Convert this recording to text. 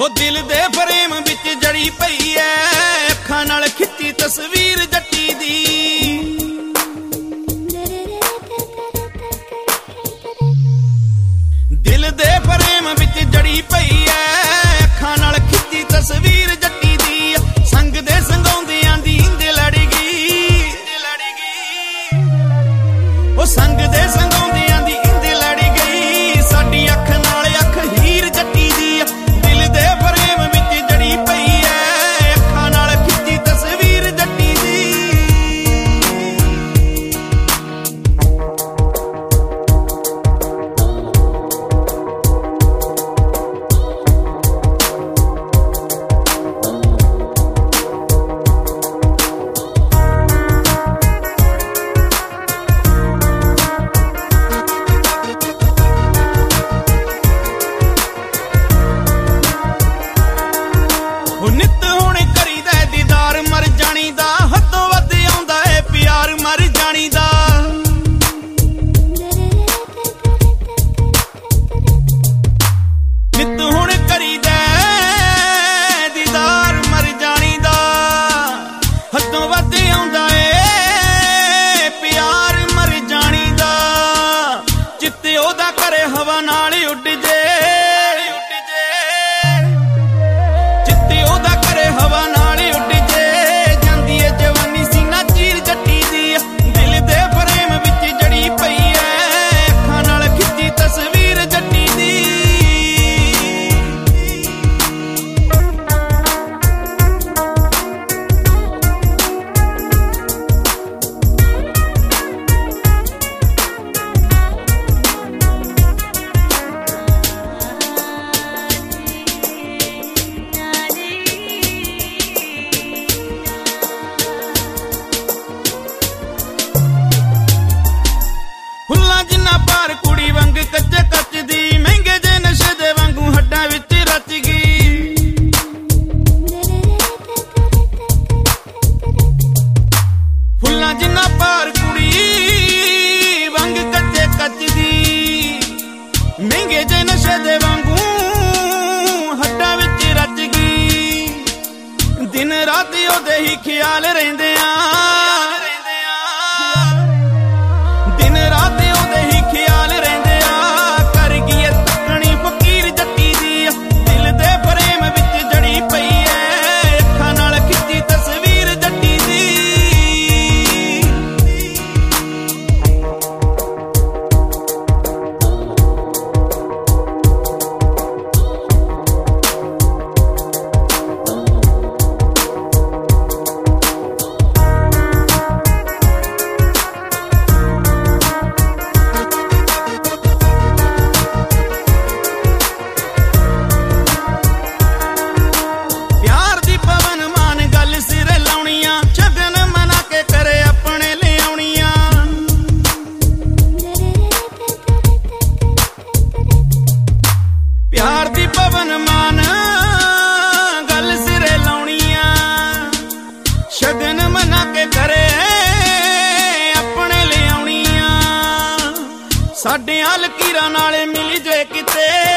ਉਹ ਦਿਲ ਦੇ ਫਰੇਮ ਵਿੱਚ ਜੜੀ ਪਈ ਐ, ਅੱਖਾਂ ਨਾਲ ਖਿੱਚੀ ਤਸਵੀਰ ਜੱਟੀ ਦੀ। ਦਿਲ ਦੇ ਫਰੇਮ ਵਿੱਚ ਜੜੀ ਪਈ ਐ, ਅੱਖਾਂ ਨਾਲ ਖਿੱਚੀ ਤਸਵੀਰ ਜੱਟੀ ਦੀ। ਸੰਗ ਦੇ ਸੰਗਾਉਂਦਿਆਂ ਦੀ ਇੰਜ ਲੜ ਗਈ, ਉਹ ਸੰਗ ਦੇ ਸੰਗਾਉਂਦਿਆਂ ਦੀ ਇੰਜ ਲੜ ਗਈ। ਸਾਡੀ ਅੱਖ ਨਾਲ ਅੱਖ ਹੀਰ ਜੱਟੀ ਦੀ। ਦਿਲ ਦੇ ਫਰੇਮ ਵਿੱਚ ਜੜੀ ਪਈ ਐ, ਅੱਖਾਂ ਨਾਲ ਖਿੱਚੀ ਤਸਵੀਰ ਜੱਟੀ ਦੀ। ਨਿੱਤ ਹੁਣ ਕਰੀਦਾ ਦੀਦਾਰ ਮਰ ਜਾਣੀ ਦਾ, ਹੱਦੋਂ ਵੱਧ ਆਉਂਦਾ ਏ ਪਿਆਰ ਮਰ ਜਾਣੀ ਦਾ। ਨਿੱਤ ਹੁਣ ਕਰੀਦਾ ਦੀਦਾਰ ਮਰ ਜਾਣੀ ਦਾ, ਹੱਦੋਂ ਵੱਧ ਆਉਂਦਾ ਏ ਪਿਆਰ ਮਰ ਜਾਣੀ ਦਾ। ਚਿੱਤੇ ਉਹਦਾ ਘਰੇ ਹਵਾ ਨਾਲ ਉੱਡ ਜੇ, ਹਵਾ ਨਾਲ ਉੱਡ ਜੇ। ਜਾਂਦੀ ਏ ਜਵਾਨੀ ਸੀਨਾ ਚੀਰ ਜੱਟੀ ਦੀ। ਦਿਲ ਦੇ ਫਰੇਮ ਵਿੱਚ ਜੜੀ ਪਈ ਐ, ਅੱਖਾਂ ਨਾਲ ਖਿੱਚੀ ਤਸਵੀਰ ਜੱਟੀ ਦੀ। ਫੁੱਲਾਂ ਜਿੰਨਾ ਭਾਰ ਕੁੜੀ ਵਾਂਗ ਕੱਚੇ ਕੱਚ ਦੀ, ਮਹਿੰਗੇ ਜੇ ਨਸ਼ੇ ਦੇ ਵਾਂਗੂ ਹੱਡਾਂ ਵਿੱਚ ਰਚ ਗਈ। ਫੁੱਲਾਂ ਜਿੰਨਾ ਭਾਰ ਕੁੜੀ ਵਾਂਗ ਕੱਚੇ ਕੱਚ ਦੀ, ਮਹਿੰਗੇ ਜੇ ਨਸ਼ੇ ਦੇ ਵਾਂਗੂ ਹੱਡਾਂ ਵਿੱਚ ਰਚ ਗਈ। ਦਿਨ ਰਾਤ ਉਹਦੇ ਹੀ ਖਿਆਲ ਰਹਿੰਦੇ ਆ, ਦਿਨ ਰਾਤ ਉਹਦੇ ਹੀ ਖਿਆਲ ਰਹਿੰਦੇ ਆ। ਕਰ ਗਈ ਏ ਤੱਕਣੀ ਫਕੀਰ ਜੱਟੀ ਦੀ। ਦਿਲ ਦੇ ਫਰੇਮ ਵਿੱਚ ਜੜੀ ਪਈ ਐ, ਅੱਖਾਂ ਨਾਲ ਖਿੱਚੀ ਤਸਵੀਰ ਜੱਟੀ ਦੀ। ਪਿਆਰ ਦੀ ਪਵਨ ਮਾਨ ਗੱਲ ਸਿਰੇ ਲਾਉਣੀਆਂ, ਸ਼ਗਨ ਮਨਾ ਕੇ ਕਰੇ ਆਪਣੇ ਲਿਆਉਣੀਆਂ। ਸਾਡੀਆਂ ਲਕੀਰਾਂ ਨਾਲੇ ਮਿਲ ਜੇ ਕਿਤੇ